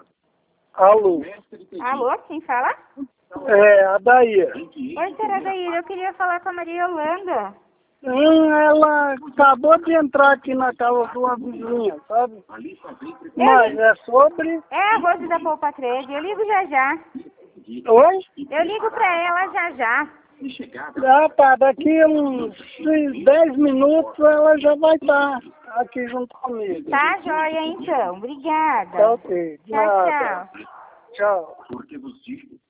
Alô? Alô, quem fala? É, a Daíra. Oi, senhora Daíra, eu queria falar com a Maria Yolanda. Ela acabou de entrar aqui na casa de uma vizinha, sabe? Mas é sobre... É a Rose da Poupa Trade, eu ligo já já. Oi? Eu ligo pra ela já já. Ah, tá, daqui uns 10 minutos ela já vai estar aqui junto comigo. Tá joia então, obrigada. Tá ok. Tchau, Nada. tchau. Tchau.